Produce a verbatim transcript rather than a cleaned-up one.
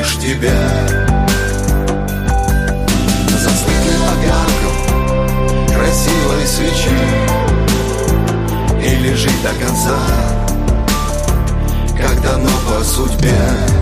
лишь тебя. Застыли огарком красивой свечи и лежит до конца, как дано по судьбе.